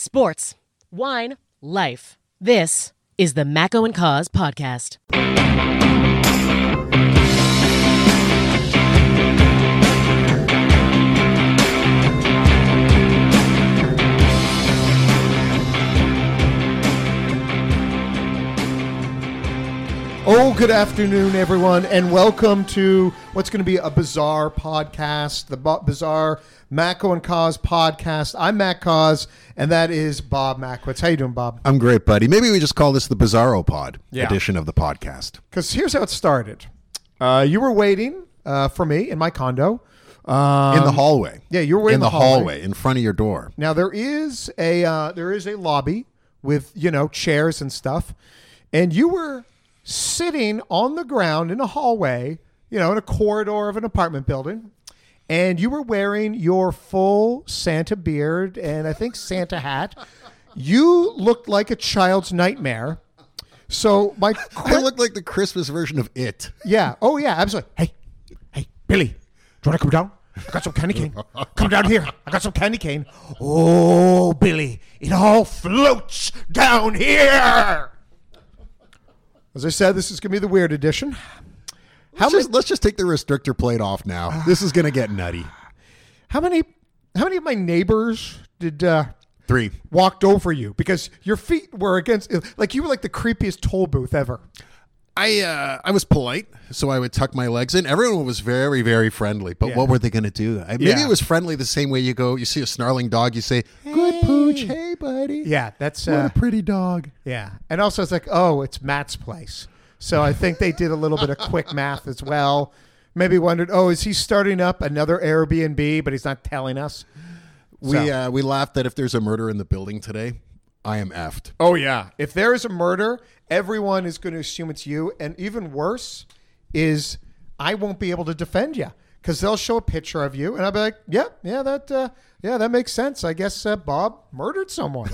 Sports, wine, life. This is the Macco and Cause podcast. Oh, good afternoon, everyone, and welcome to what's going to be a bizarre podcast, the bizarre Macco and Cause podcast. I'm Matt Cause, and that is Bob Mackwitz. How you doing, Bob? I'm great, buddy. Maybe we just call this the Bizarro Pod edition of the podcast. Because here's how it started. You were waiting for me in my condo. In the hallway. Yeah, you were waiting in the hallway in front of your door. Now, there is a lobby with, chairs and stuff, and you were sitting on the ground in a hallway, in a corridor of an apartment building, and you were wearing your full Santa beard and I think Santa hat. You looked like a child's nightmare. So I looked like the Christmas version of It. Yeah. Oh, yeah, absolutely. Hey, Billy, do you want to come down? I got some candy cane. Come down here. I got some candy cane. Oh, Billy, it all floats down here. As I said, this is going to be the weird edition. Let's just take the restrictor plate off now. This is going to get nutty. How many of my neighbors did 3 walked over you because your feet were against, like you were like the creepiest toll booth ever? I was polite, so I would tuck my legs in. Everyone was very, very friendly. But what were they going to do? Maybe it was friendly the same way you see a snarling dog, you say, "Good pooch, hey buddy." Yeah, that's what a pretty dog. Yeah, and also it's like, oh, it's Matt's place. So I think they did a little bit of quick math as well. Maybe wondered, oh, is he starting up another Airbnb, but he's not telling us? We laughed that if there's a murder in the building today, I am effed. Oh, yeah. If there is a murder, everyone is going to assume it's you. And even worse is I won't be able to defend you because they'll show a picture of you. And I'll be like, that makes sense. I guess Bob murdered someone.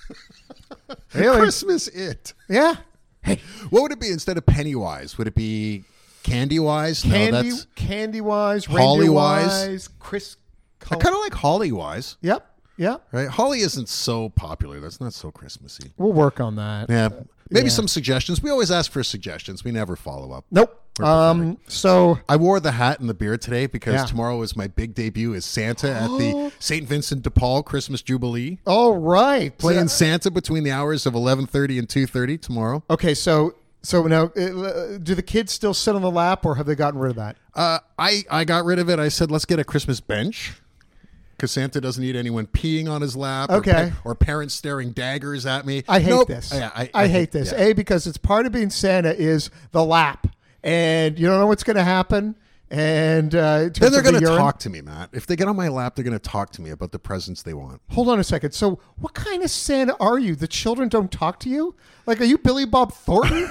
Really? Christmas It. Yeah. Hey, what would it be instead of Pennywise? Would it be Candywise? Candywise, Hollywise, Chris. I kind of like Hollywise. Yep. Yeah. Right. Holly isn't so popular. That's not so Christmassy. We'll work on that. Yeah. Maybe some suggestions. We always ask for suggestions. We never follow up. Nope. So I wore the hat and the beard today because tomorrow is my big debut as Santa at the St. Vincent de Paul Christmas Jubilee. All right. Playing Santa between the hours of 11:30 and 2:30 tomorrow. Okay. So now, do the kids still sit on the lap or have they gotten rid of that? I got rid of it. I said, let's get a Christmas bench. Because Santa doesn't need anyone peeing on his lap or parents staring daggers at me. I hate this. Yeah, I hate this. Yeah. Because it's part of being Santa is the lap. And you don't know what's going to happen. And then they're going to talk to me, Matt. If they get on my lap, they're going to talk to me about the presents they want. Hold on a second. So what kind of Santa are you? The children don't talk to you? Like, are you Billy Bob Thornton?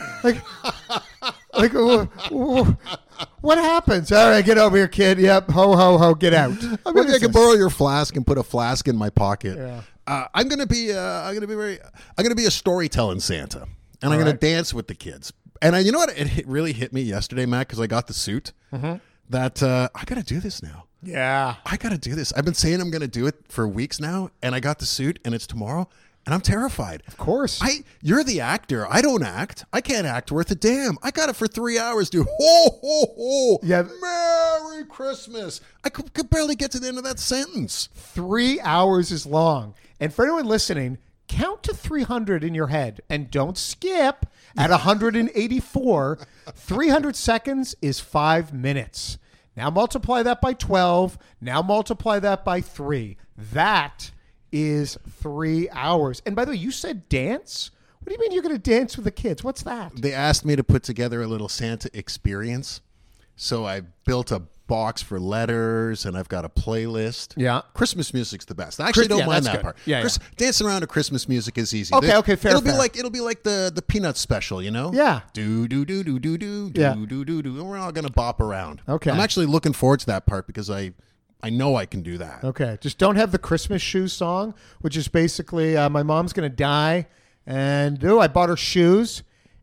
What happens? All right, get over here, kid. Yep, ho, ho, ho, get out. I can borrow your flask and put a flask in my pocket. Yeah. I'm gonna be a storytelling Santa, and I'm gonna dance with the kids. And you know what? It really hit me yesterday, Matt, because I got the suit. That I got to do this now. Yeah, I got to do this. I've been saying I'm going to do it for weeks now, and I got the suit, and it's tomorrow, and I'm terrified. Of course. You're the actor. I don't act. I can't act worth a damn. I got it for 3 hours, dude. Ho, ho, ho. Yeah. Merry Christmas. I could barely get to the end of that sentence. 3 hours is long. And for anyone listening, count to 300 in your head and don't skip at 184. 300 seconds is 5 minutes. Now multiply that by 12. Now multiply that by 3. That is 3 hours. And by the way, you said dance? What do you mean you're going to dance with the kids? What's that? They asked me to put together a little Santa experience. So I built a box for letters, and I've got a playlist. Yeah. Christmas music's the best. I actually don't mind that part. Yeah, dancing around to Christmas music is easy. Okay, fair. It'll be like the Peanuts special, you know? Yeah. Do do do do do do do do do. We're all gonna bop around. Okay. I'm actually looking forward to that part because I know I can do that. Okay. Just don't have the Christmas shoes song, which is basically my mom's gonna die, and I bought her shoes.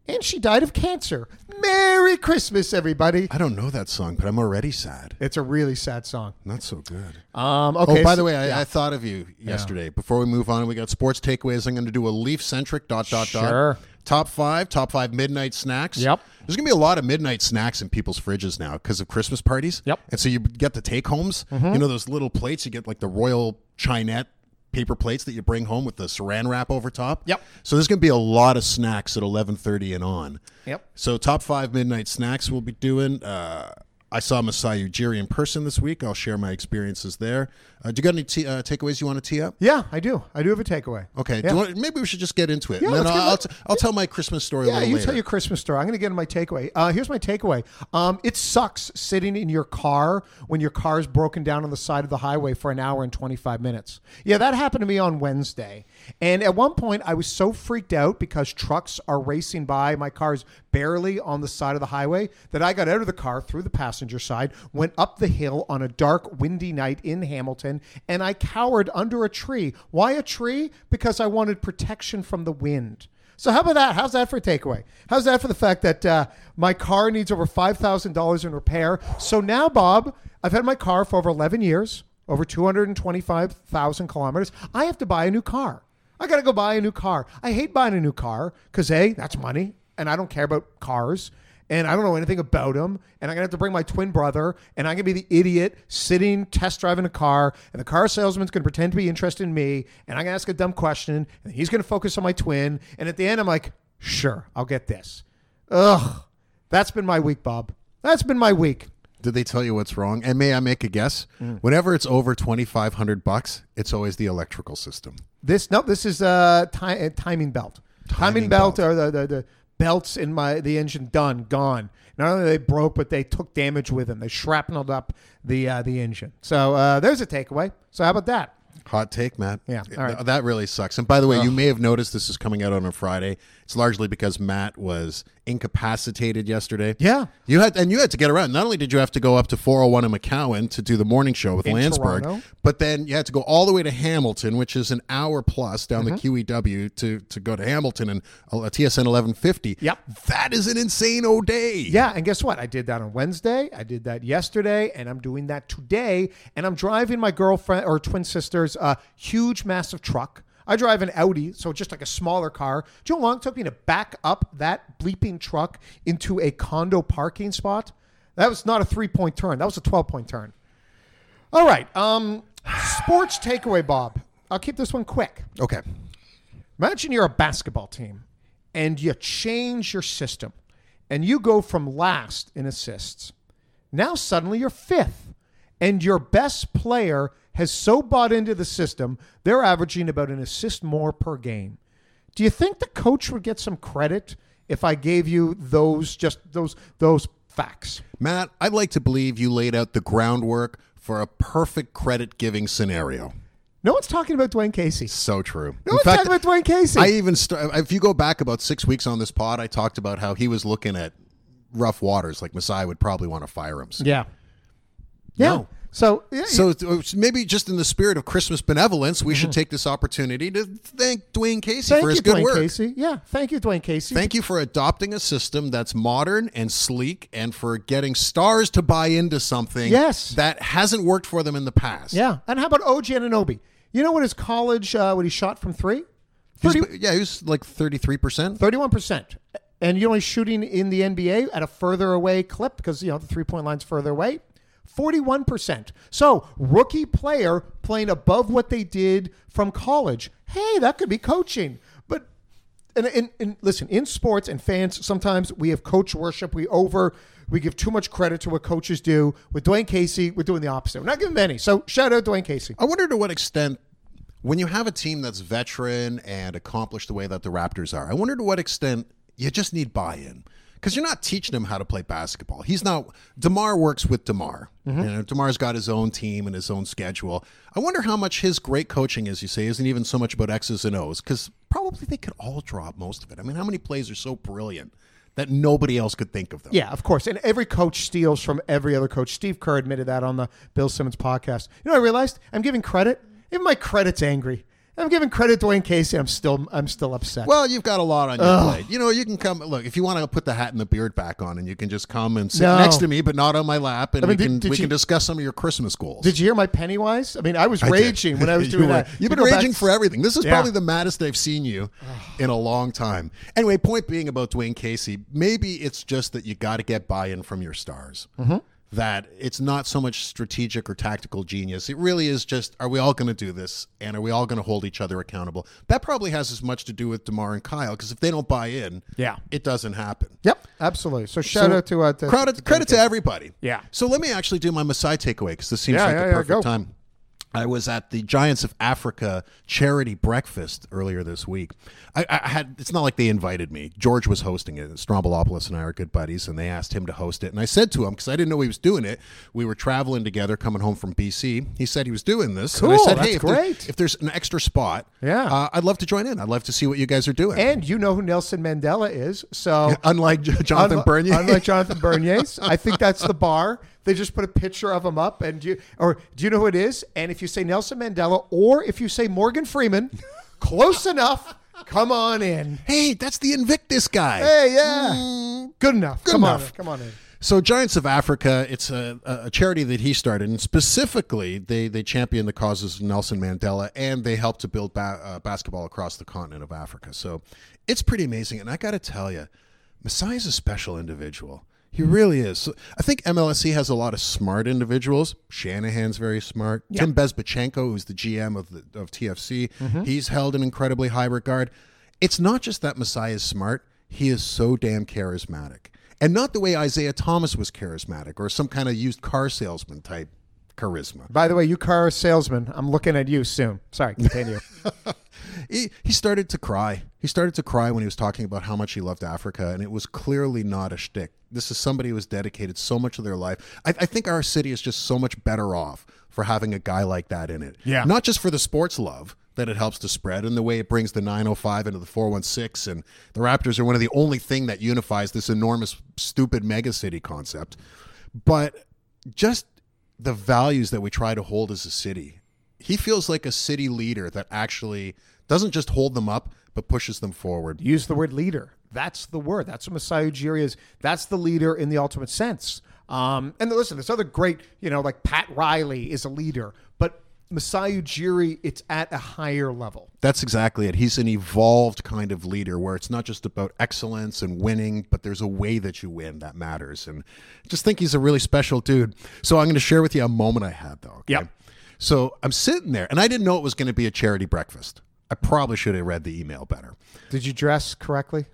and she died of cancer. Merry Christmas, everybody. I don't know that song, but I'm already sad. It's a really sad song. Not so good. Okay. Oh, by the way, I thought of you yesterday. Before we move on, we got sports takeaways. I'm going to do a Leaf-centric ... Sure. Top five midnight snacks. Yep. There's going to be a lot of midnight snacks in people's fridges now because of Christmas parties. Yep. And so you get the take-homes. You know those little plates? You get like the Royal Chinette paper plates that you bring home with the saran wrap over top. Yep. So there's going to be a lot of snacks at 11:30 and on. Yep. So top 5 midnight snacks we'll be doing. I saw Masai Ujiri in person this week. I'll share my experiences there. Do you got any takeaways you want to tee up? Yeah, I do. I do have a takeaway. Okay. Yeah. Maybe we should just get into it. Yeah, and then let's I'll tell my Christmas story a little you later. tell your Christmas story. I'm going to get into my takeaway. Here's my takeaway. It sucks sitting in your car when your car is broken down on the side of the highway for an hour and 25 minutes. Yeah, that happened to me on Wednesday. And at one point, I was so freaked out because trucks are racing by. My car's barely on the side of the highway that I got out of the car through the passenger side, went up the hill on a dark, windy night in Hamilton, and I cowered under a tree. Why a tree? Because I wanted protection from the wind. So how about that? How's that for a takeaway? How's that for the fact that my car needs over $5,000 in repair? So now, Bob, I've had my car for over 11 years, over 225,000 kilometers. I have to buy a new car. I got to go buy a new car. I hate buying a new car because, A, that's money, and I don't care about cars, and I don't know anything about them, and I'm going to have to bring my twin brother, and I'm going to be the idiot sitting, test driving a car, and the car salesman's going to pretend to be interested in me, and I'm going to ask a dumb question, and he's going to focus on my twin, and at the end, I'm like, sure, I'll get this. Ugh. That's been my week, Bob. That's been my week. Did they tell you what's wrong? And may I make a guess? Whenever it's over $2,500, it's always the electrical system. This is a timing belt. Timing belt are the belts in the engine gone. Not only they broke, but they took damage with them. They shrapneled up the engine. So there's a takeaway. So how about that? Hot take, Matt. Yeah, all right. That really sucks. And by the way, you may have noticed this is coming out on a Friday. It's largely because Matt was incapacitated yesterday. Yeah. You had to get around. Not only did you have to go up to 401 in McCowan to do the morning show with Landsberg, Toronto. but then you had to go all the way to Hamilton, which is an hour plus down the QEW to go to Hamilton and a TSN 1150. Yep. That is an insane old day. Yeah, and guess what? I did that on Wednesday. I did that yesterday, and I'm doing that today. And I'm driving my girlfriend or twin sister's huge, massive truck. I drive an Audi, so just like a smaller car. Do you know how long it took me to back up that bleeping truck into a condo parking spot? That was not a 3-point turn. That was a 12-point turn. All right. Sports takeaway, Bob. I'll keep this one quick. Okay. Imagine you're a basketball team, and you change your system, and you go from last in assists. Now suddenly you're fifth, and your best player has so bought into the system, they're averaging about an assist more per game. Do you think the coach would get some credit if I gave you those facts? Matt, I'd like to believe you laid out the groundwork for a perfect credit-giving scenario. No one's talking about Dwayne Casey. So true. No one's talking about Dwayne Casey. I even if you go back about 6 weeks on this pod, I talked about how he was looking at rough waters, like Masai would probably want to fire him soon. Yeah. Yeah. No. So maybe just in the spirit of Christmas benevolence, we should take this opportunity to thank Dwayne Casey for his good work. Casey. Yeah, thank you, Dwayne Casey. Thank you for adopting a system that's modern and sleek, and for getting stars to buy into something that hasn't worked for them in the past. Yeah, and how about OG Anunoby? You know what his college, what he shot from three? He was like 33%. 31%. And you know he's shooting in the NBA at a further away clip because, the 3-point line's further away. 41%. So rookie player playing above what they did from college. Hey, that could be coaching. But and listen, in sports and fans, sometimes we have coach worship. We give too much credit to what coaches do. With Dwayne Casey, we're doing the opposite. We're not giving him any. So shout out Dwayne Casey. I wonder to what extent, when you have a team that's veteran and accomplished the way that the Raptors are, I wonder to what extent you just need buy-in. Because you're not teaching him how to play basketball. DeMar works with DeMar. DeMar's got his own team and his own schedule. I wonder how much his great coaching, as you say, isn't even so much about X's and O's, because probably they could all drop most of it. I mean, how many plays are so brilliant that nobody else could think of them? Yeah, of course. And every coach steals from every other coach. Steve Kerr admitted that on the Bill Simmons podcast. You know what I realized? I'm giving credit. Even my credit's angry. I'm giving credit to Dwayne Casey. I'm still upset. Well, you've got a lot on your plate. You know, you can come. Look, if you want to put the hat and the beard back on, and you can just come and sit next to me, but not on my lap, and we can discuss some of your Christmas goals. Did you hear my Pennywise? I mean, I was raging when I was doing that. You've been raging for everything. This is probably the maddest I've seen you in a long time. Anyway, point being about Dwayne Casey, maybe it's just that you got to get buy-in from your stars. Mm-hmm. That it's not so much strategic or tactical genius. It really is just, are we all going to do this? And are we all going to hold each other accountable? That probably has as much to do with DeMar and Kyle, because if they don't buy in, it doesn't happen. Yep, absolutely. So shout out to credit to everybody. Yeah. So let me actually do my Masai takeaway, because this seems like the perfect time. I was at the Giants of Africa charity breakfast earlier this week. I had, it's not like they invited me. George was hosting it. Strombolopoulos and I are good buddies, and they asked him to host it. And I said to him, because I didn't know he was doing it, we were traveling together coming home from BC. He said he was doing this. Cool, and I said, that's hey, great. If there's an extra spot, I'd love to join in. I'd love to see what you guys are doing. And you know who Nelson Mandela is. So unlike Jonathan Bernier. Unlike Jonathan Bernier. I think that's the bar. They just put a picture of him up, and do you know who it is? And if you say Nelson Mandela, or if you say Morgan Freeman, close enough. Come on in. Hey, that's the Invictus guy. Hey, yeah, good enough. Come on in. So Giants of Africa, it's a charity that he started, and specifically they champion the causes of Nelson Mandela, and they help to build basketball across the continent of Africa. So it's pretty amazing, and I got to tell you, Masai is a special individual. He really is. So I think MLSE has a lot of smart individuals. Shanahan's very smart. Yeah. Tim Bezbachenko, who's the GM of TFC, he's held in incredibly high regard. It's not just that Masai is smart. He is so damn charismatic. And not the way Isaiah Thomas was charismatic or some kind of used car salesman type charisma. By the way, you car salesman, I'm looking at you soon. Sorry, continue. He started to cry. He started to cry when he was talking about how much he loved Africa, and it was clearly not a shtick. This is somebody who has dedicated so much of their life. I think our city is just so much better off for having a guy like that in it. Yeah. Not just for the sports love that it helps to spread and the way it brings the 905 into the 416, and the Raptors are one of the only thing that unifies this enormous, stupid megacity concept, but just the values that we try to hold as a city. He feels like a city leader that actually doesn't just hold them up, but pushes them forward. Use the word leader. That's the word. That's what Masai Ujiri is. That's the leader in the ultimate sense. And listen, there's other great, like Pat Riley is a leader, but Masai Ujiri, it's at a higher level. That's exactly it. He's an evolved kind of leader where it's not just about excellence and winning, but there's a way that you win that matters. And I just think he's a really special dude. So I'm going to share with you a moment I had, though. Okay? Yep. So I'm sitting there, and I didn't know it was going to be a charity breakfast. I probably should have read the email better. Did you dress correctly?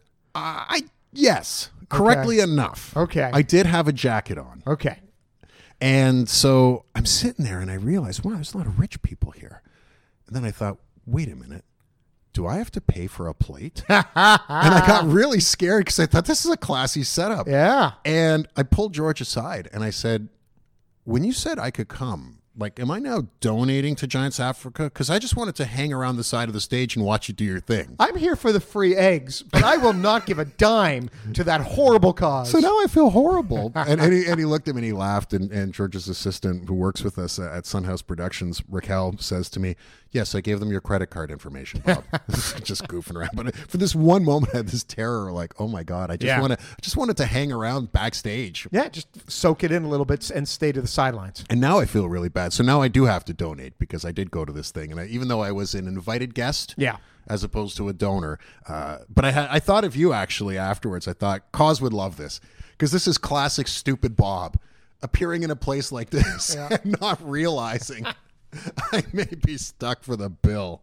Yes, correctly enough. Okay. I did have a jacket on. Okay. And so I'm sitting there, and I realized, wow, there's a lot of rich people here. And then I thought, wait a minute. Do I have to pay for a plate? And I got really scared because I thought this is a classy setup. Yeah. And I pulled George aside, and I said, when you said I could come, am I now donating to Giants Africa? Because I just wanted to hang around the side of the stage and watch you do your thing. I'm here for the free eggs, but I will not give a dime to that horrible cause. So now I feel horrible. and he looked at me and he laughed. And George's assistant, who works with us at Sunhouse Productions, Raquel, says to me, yes, I gave them your credit card information, Bob. Just goofing around. But for this one moment, I had this terror, like, oh my God, I just wanted to hang around backstage. Yeah, just soak it in a little bit and stay to the sidelines. And now I feel really bad. So now I do have to donate because I did go to this thing. And even though I was an invited guest, as opposed to a donor, but I thought of you actually afterwards. I thought Cause would love this because this is classic stupid Bob appearing in a place like this and not realizing I may be stuck for the bill.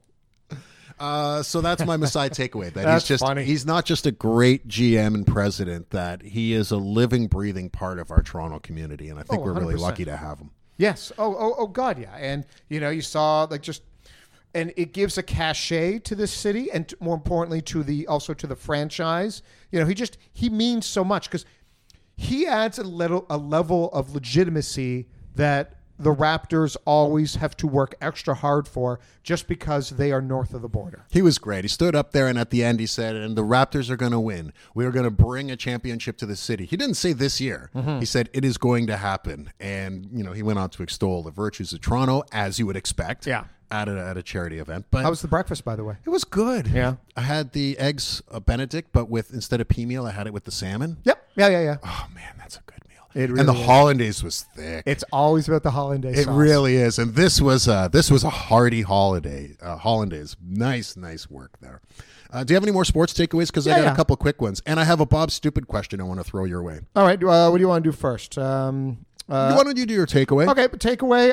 So that's my Masai takeaway. That funny. He's not just a great GM and president, that he is a living, breathing part of our Toronto community. And I think we're really lucky to have him. Yes. Oh God, yeah. And, you saw and it gives a cachet to this city and more importantly to the franchise. He means so much because he adds a level of legitimacy that the Raptors always have to work extra hard for just because they are north of the border. He was great. He stood up there, and at the end he said, and the Raptors are going to win. We are going to bring a championship to the city. He didn't say this year. He said it is going to happen. And, he went on to extol the virtues of Toronto, as you would expect. Yeah. At a charity event. But how was the breakfast, by the way? It was good. Yeah. I had the eggs Benedict, but instead of pea meal, I had it with the salmon. Yep. Yeah. Oh, man, that's a good meal. It really and the is. hollandaise was thick. It's always about the hollandaise It sauce. really is. And this was a hearty hollandaise. Nice work there. Do you have any more sports takeaways? Because I got a couple quick ones. And I have a Bob Stupid question I want to throw your way. All right. What do you want to do first? Why don't you do your takeaway? Okay, but takeaway.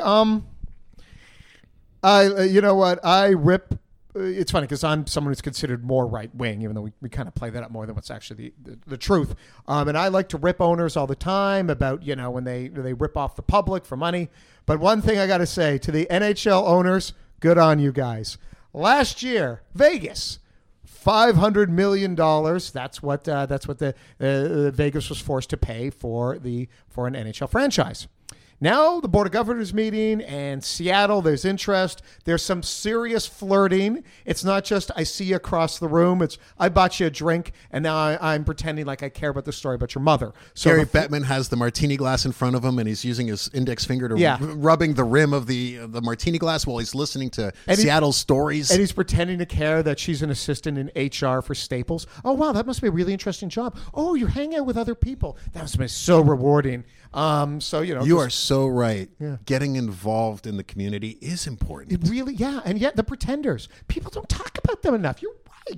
You know what? I rip. It's funny because I'm someone who's considered more right wing, even though we kind of play that up more than what's actually the truth. And I like to rip owners all the time about when they rip off the public for money. But one thing I got to say to the NHL owners, good on you guys. Last year, Vegas. $500 million. That's what the Vegas was forced to pay for an NHL franchise. Now the Board of Governors meeting and Seattle, there's interest. There's some serious flirting. It's not just I see you across the room. It's I bought you a drink and now I'm pretending like I care about the story about your mother. So Gary Bettman has the martini glass in front of him and he's using his index finger to rubbing the rim of the martini glass while he's listening to Seattle's stories. And he's pretending to care that she's an assistant in HR for Staples. Oh, wow, that must be a really interesting job. Oh, you're hanging out with other people. That must be so rewarding. You are so right. Yeah. Getting involved in the community is important. It really, yeah. And yet the pretenders, people don't talk about them enough. You're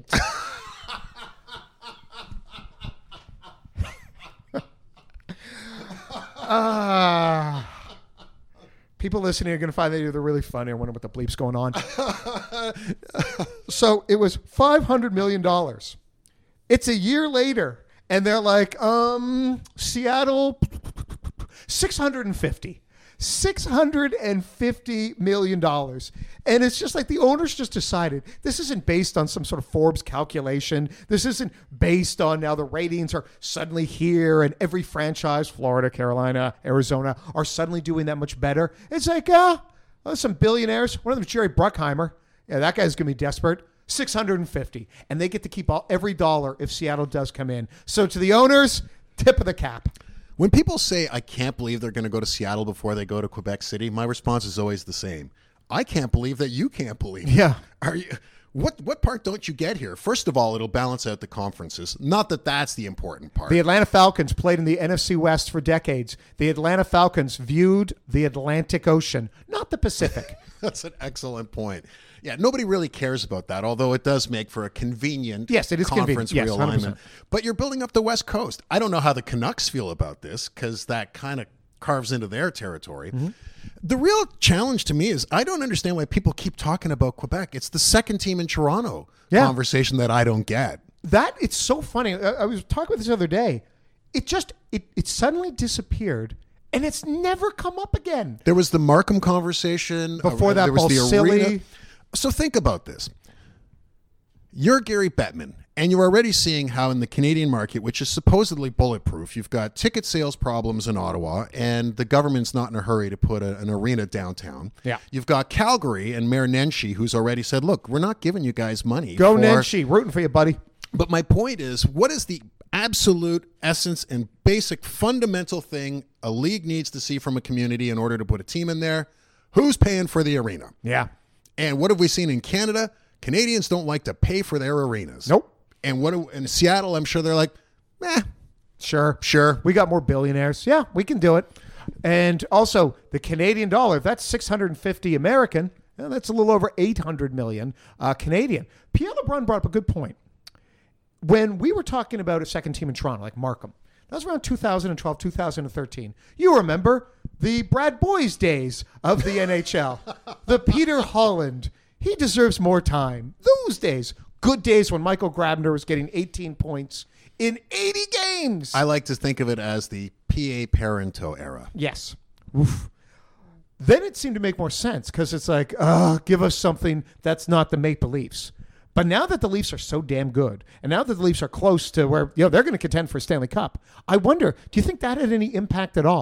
right. People listening are going to find that they're really funny. I wonder what the bleep's going on. So it was $500 million. It's a year later. And they're like, Seattle, $650 million. And it's just like the owners just decided this isn't based on some sort of Forbes calculation. This isn't based on now the ratings are suddenly here and every franchise, Florida, Carolina, Arizona, are suddenly doing that much better. It's like, some billionaires. One of them is Jerry Bruckheimer. Yeah, that guy's going to be desperate. 650, and they get to keep every dollar if Seattle does come in. So to the owners, tip of the cap. When people say, I can't believe they're going to go to Seattle before they go to Quebec City, my response is always the same. I can't believe that you can't believe it. Yeah. Are you? What part don't you get here? First of all, it'll balance out the conferences. Not that that's the important part. The Atlanta Falcons played in the NFC West for decades. The Atlanta Falcons viewed the Atlantic Ocean, not the Pacific. That's an excellent point. Yeah, nobody really cares about that, although it does make for a convenient conference realignment. But you're building up the West Coast. I don't know how the Canucks feel about this because that kind of carves into their territory. Mm-hmm. The real challenge to me is I don't understand why people keep talking about Quebec. It's the second team in Toronto conversation that I don't get. It's so funny. I was talking about this the other day. It suddenly disappeared. And it's never come up again. There was the Markham conversation. Before that, there was Balsillie. The arena. So think about this. You're Gary Bettman, and you're already seeing how in the Canadian market, which is supposedly bulletproof, you've got ticket sales problems in Ottawa, and the government's not in a hurry to put an arena downtown. Yeah. You've got Calgary and Mayor Nenshi, who's already said, look, we're not giving you guys money. Go Nenshi, rooting for you, buddy. But my point is, what is the absolute essence and basic fundamental thing a league needs to see from a community in order to put a team in there? Who's paying for the arena? Yeah. And what have we seen in Canada? Canadians don't like to pay for their arenas. Nope. And in Seattle, I'm sure they're like, Sure. We got more billionaires. Yeah, we can do it. And also, the Canadian dollar, that's 650 American. That's a little over 800 million Canadian. Pierre LeBrun brought up a good point. When we were talking about a second team in Toronto, like Markham, that was around 2012, 2013. You remember the Brad Boyes days of the NHL. The Peter Holland. He deserves more time. Those days. Good days when Michael Grabner was getting 18 points in 80 games. I like to think of it as the P.A. Parento era. Yes. Oof. Then it seemed to make more sense because it's like, give us something that's not the Maple Leafs. But now that the Leafs are so damn good, and now that the Leafs are close to where they're going to contend for a Stanley Cup, I wonder, do you think that had any impact at all?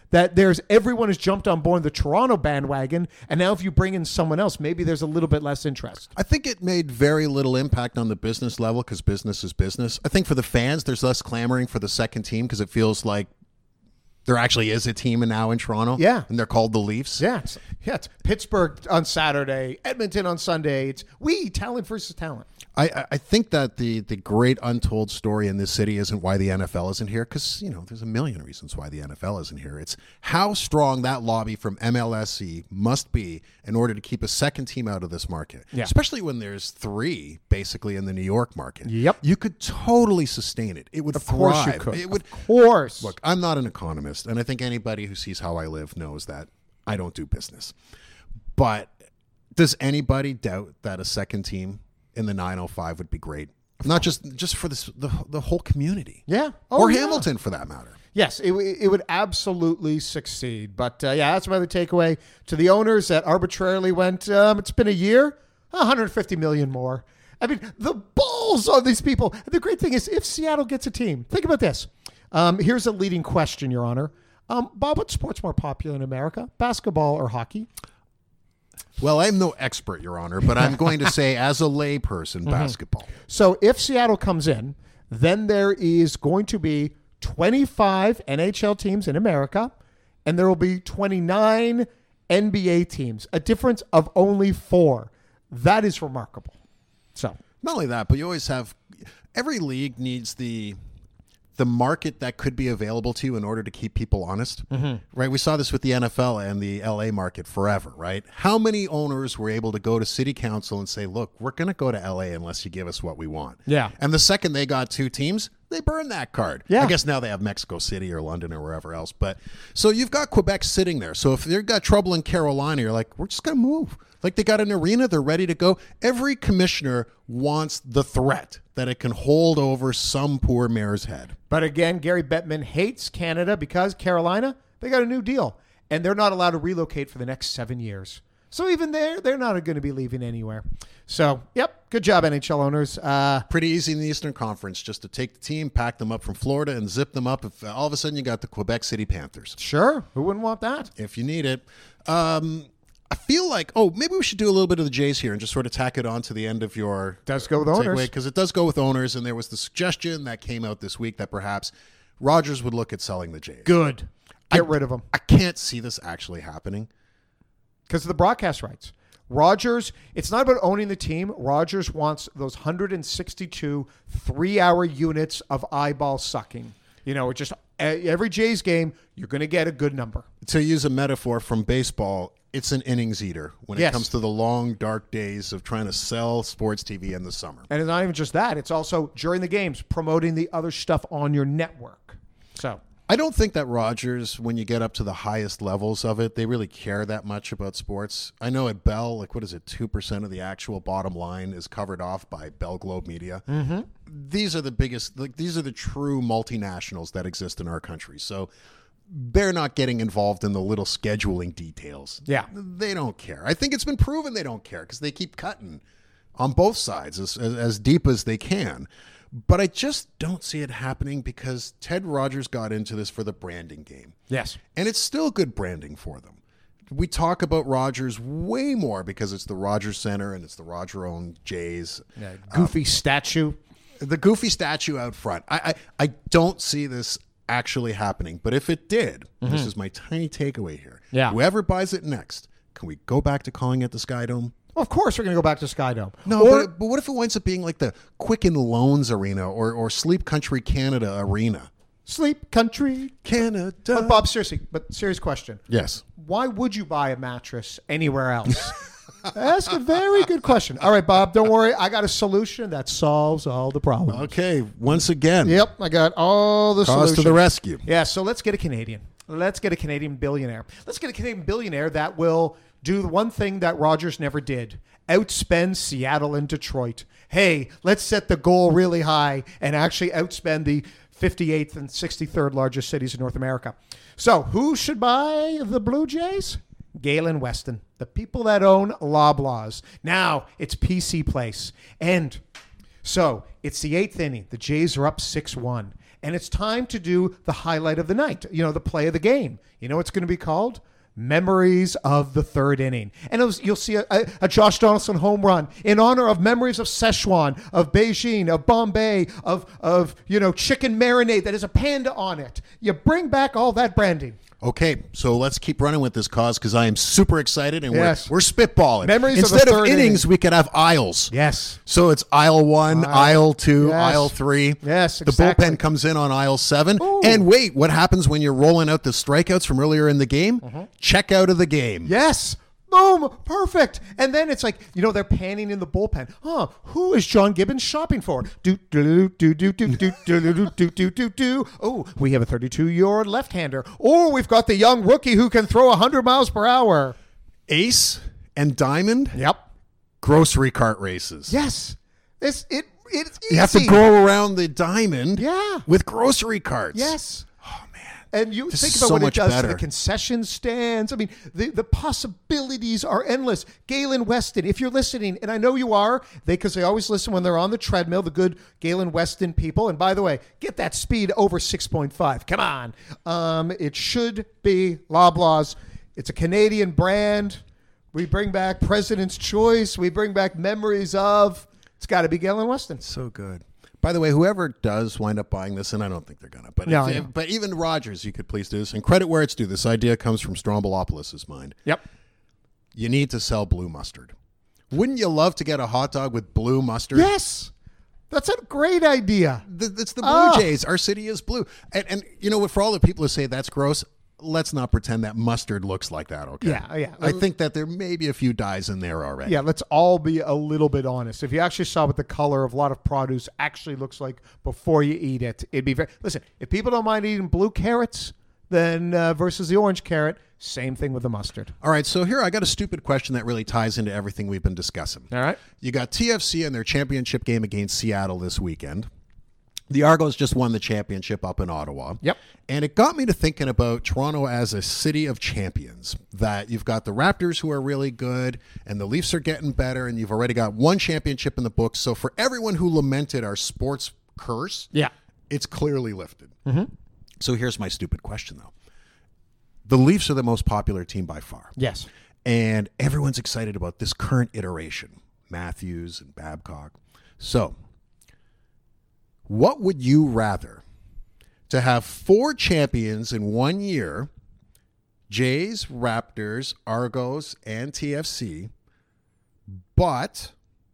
that everyone has jumped on board the Toronto bandwagon, and now if you bring in someone else, maybe there's a little bit less interest. I think it made very little impact on the business level because business is business. I think for the fans, there's less clamoring for the second team because it feels like there actually is a team now in Toronto. Yeah. And they're called the Leafs. Yeah, it's Pittsburgh on Saturday, Edmonton on Sunday. It's talent versus talent. I think that the great untold story in this city isn't why the NFL isn't here, because, there's a million reasons why the NFL isn't here. It's how strong that lobby from MLSE must be in order to keep a second team out of this market, especially when there's 3 basically in the New York market. Yep. You could totally sustain it. It would thrive. Of course you could. It would, of course. Look, I'm not an economist, and I think anybody who sees how I live knows that I don't do business. But does anybody doubt that a second team in the 905 would be great? Not just for the whole community. Yeah. Or Hamilton, for that matter. Yes, it would absolutely succeed. But, that's my other takeaway. To the owners that arbitrarily went, it's been a year, 150 million more. I mean, the balls on these people. The great thing is, if Seattle gets a team, think about this. Here's a leading question, Your Honor. Bob, what sport's more popular in America, basketball or hockey? Well, I'm no expert, Your Honor, but I'm going to say, as a layperson, basketball. So if Seattle comes in, then there is going to be 25 NHL teams in America, and there will be 29 NBA teams, a difference of only 4. That is remarkable. So not only that, but you always have every league needs the market that could be available to you in order to keep people honest, right? We saw this with the NFL and the LA market forever, right? How many owners were able to go to city council and say, look, we're going to go to LA unless you give us what we want. Yeah. And the second they got 2 teams, they burned that card. Yeah. I guess now they have Mexico City or London or wherever else. But so you've got Quebec sitting there. So if they've got trouble in Carolina, you're like, we're just going to move. Like, they got an arena, they're ready to go. Every commissioner wants the threat that it can hold over some poor mayor's head. But again, Gary Bettman hates Canada because Carolina, they got a new deal, and they're not allowed to relocate for the next 7 years. So even there, they're not going to be leaving anywhere. So, yep, good job, NHL owners. Pretty easy in the Eastern Conference just to take the team, pack them up from Florida, and zip them up. If all of a sudden you got the Quebec City Panthers. Sure, who wouldn't want that? If you need it. I feel like, maybe we should do a little bit of the Jays here and just sort of tack it on to the end of your does go with owners, because it does go with owners, and there was the suggestion that came out this week that perhaps Rogers would look at selling the Jays. Good. Get rid of them. I can't see this actually happening. Because of the broadcast rights. Rogers, it's not about owning the team. Rogers wants those 162 3-hour units of eyeball sucking. Just every Jays game, you're going to get a good number. To use a metaphor from baseball, it's an innings eater when it comes to the long, dark days of trying to sell sports TV in the summer. And it's not even just that. It's also, during the games, promoting the other stuff on your network. So I don't think that Rogers, when you get up to the highest levels of it, they really care that much about sports. I know at Bell, 2% of the actual bottom line is covered off by Bell Globe Media. Mm-hmm. These are the biggest, these are the true multinationals that exist in our country. So they're not getting involved in the little scheduling details. Yeah. They don't care. I think it's been proven they don't care because they keep cutting on both sides as deep as they can. But I just don't see it happening because Ted Rogers got into this for the branding game. Yes. And it's still good branding for them. We talk about Rogers way more because it's the Rogers Center and it's the Roger-owned Jays. Yeah, goofy statue. The goofy statue out front. I don't see this actually happening. But if it did, this is my tiny takeaway here. Yeah. Whoever buys it next, can we go back to calling it the Sky Dome? Well, of course, we're going to go back to Skydome. No, but what if it winds up being like the Quicken Loans Arena or Sleep Country Canada Arena? Sleep Country Canada. But Bob, seriously, serious question. Yes. Why would you buy a mattress anywhere else? That's a very good question. All right, Bob, don't worry. I got a solution that solves all the problems. Okay, once again. Yep, I got all the solutions. Cause to the rescue. Yeah, so let's get a Canadian. Let's get a Canadian billionaire. Let's get a Canadian billionaire that will do the one thing that Rogers never did. Outspend Seattle and Detroit. Hey, let's set the goal really high and actually outspend the 58th and 63rd largest cities in North America. So who should buy the Blue Jays? Galen Weston, the people that own Loblaws. Now it's PC Place. And so it's the 8th inning. The Jays are up 6-1. And it's time to do the highlight of the night, the play of the game. You know what's going to be called? Memories of the third inning. And you'll see a Josh Donaldson home run in honor of memories of Szechuan, of Beijing, of Bombay, of chicken marinade that has a panda on it. You bring back all that branding. Okay, so let's keep running with this cause because I am super excited and Yes. we're spitballing. Memories Instead of the of third innings, inning. we could have aisles. Yes. So it's aisle 1, aisle 2, Yes. aisle 3. Yes, The exactly. bullpen comes in on aisle 7. Ooh. And wait, what happens when you're rolling out the strikeouts from earlier in the game? Check out of the game. Yes. Boom. Perfect. And then it's like, they're panning in the bullpen. Who is John Gibbons shopping for? Do, do, do, do, do, do, do, do, do, do, do, do. Oh, we have a 32-year-old left-hander. Oh, we've got the young rookie who can throw 100 miles per hour. Ace and diamond, Yep. grocery cart races. Yes. It's easy. You have to go around the diamond Yeah. with grocery carts. Yes. Oh, man. And you This think is about so what it much does better. to the concession stands. I mean, the possibilities are endless. Galen Weston, if you're listening, and I know you are, because they always listen when they're on the treadmill, the good Galen Weston people. And by the way, get that speed over 6.5. Come on. It should be Loblaws. It's a Canadian brand. We bring back President's Choice. We bring back memories of. It's got to be Galen Weston. So good. By the way, whoever does wind up buying this, and I don't think they're going to, but, No, but even Rogers, you could please do this. And credit where it's due. This idea comes from Strombolopoulos's mind. Yep. You need to sell blue mustard. Wouldn't you love to get a hot dog with blue mustard? Yes. That's a great idea. It's the Blue Jays. Our city is blue. And you know what? For all the people who say that's gross, let's not pretend that mustard looks like that, okay? Yeah. I think that there may be a few dyes in there already. Yeah, let's all be a little bit honest. If you actually saw what the color of a lot of produce actually looks like before you eat it, it'd be very... Listen, if people don't mind eating blue carrots, then versus the orange carrot, same thing with the mustard. All right, so here I got a stupid question that really ties into everything we've been discussing. All right. You got TFC in their championship game against Seattle this weekend. The Argos just won the championship up in Ottawa. Yep. And it got me to thinking about Toronto as a city of champions, that you've got the Raptors who are really good and the Leafs are getting better and you've already got one championship in the books. So for everyone who lamented our sports curse, Yeah. it's clearly lifted. So here's my stupid question, though. The Leafs are the most popular team by far. Yes. And everyone's excited about this current iteration, Matthews and Babcock. So what would you rather? To have 4 champions in 1 year, Jays, Raptors, Argos, and TFC, but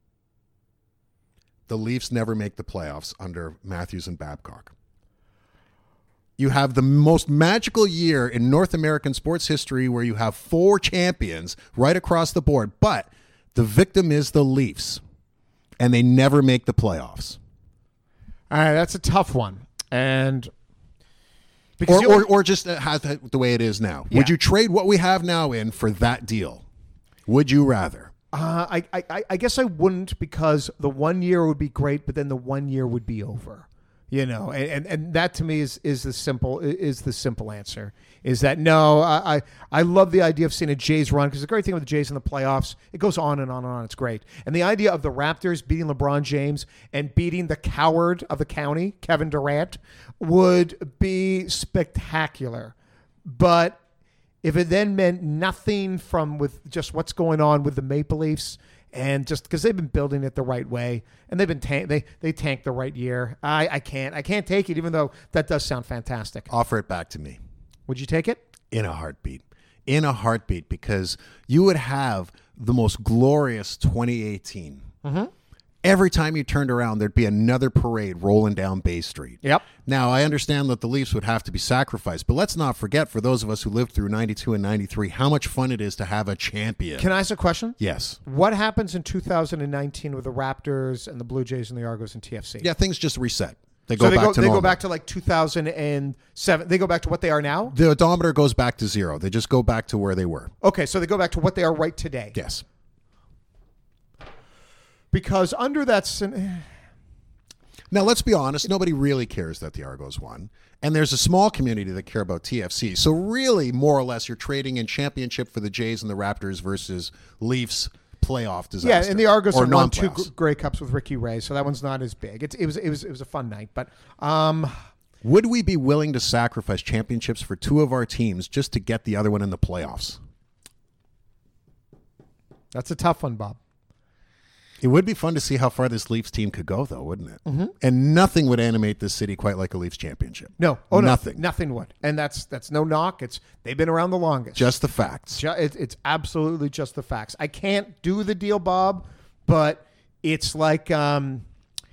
the Leafs never make the playoffs under Matthews and Babcock. You have the most magical year in North American sports history where you have 4 champions right across the board, but the victim is the Leafs, and they never make the playoffs. All right, that's a tough one. And... because Or just have it the way it is now. Yeah. Would you trade what we have now in for that deal? Would you rather? I guess I wouldn't, because the 1 year would be great, but then the 1 year would be over. And that to me is the simple answer. Is that no? I love the idea of seeing a Jays run, because the great thing with the Jays in the playoffs, it goes on and on and on. It's great. And the idea of the Raptors beating LeBron James and beating the coward of the county, Kevin Durant, would be spectacular. But if it then meant nothing from with just what's going on with the Maple Leafs, and just because they've been building it the right way, and they've been they tanked the right year, I can't take it, even though that does sound fantastic. Offer it back to me. Would you take it? In a heartbeat. In a heartbeat, because you would have the most glorious 2018. Mm-hmm. Every time you turned around, there'd be another parade rolling down Bay Street. Yep. Now, I understand that the Leafs would have to be sacrificed, but let's not forget, for those of us who lived through 92 and 93, how much fun it is to have a champion. Can I ask a question? Yes. What happens in 2019 with the Raptors and the Blue Jays and the Argos and TFC? Yeah, things just reset. They So go back to normal. They go back to like 2007. They go back to what they are now? The odometer goes back to 0. They just go back to where they were. Okay, so they go back to what they are right today. Yes. Because under that... Now, let's be honest. Nobody really cares that the Argos won. And there's a small community that care about TFC. So really, more or less, you're trading in championship for the Jays and the Raptors versus Leafs playoff disaster. Yeah, and the Argos or have won 2 non-playoffs. Grey Cups with Ricky Ray, so that one's not as big. It was a fun night. But Would we be willing to sacrifice championships for two of our teams just to get the other one in the playoffs? That's a tough one, Bob. It would be fun to see how far this Leafs team could go, though, wouldn't it? Mm-hmm. And nothing would animate this city quite like a Leafs championship. No. Nothing. Nothing would. And that's no knock. They've been around the longest. Just the facts. It's absolutely just the facts. I can't do the deal, Bob, but it's like when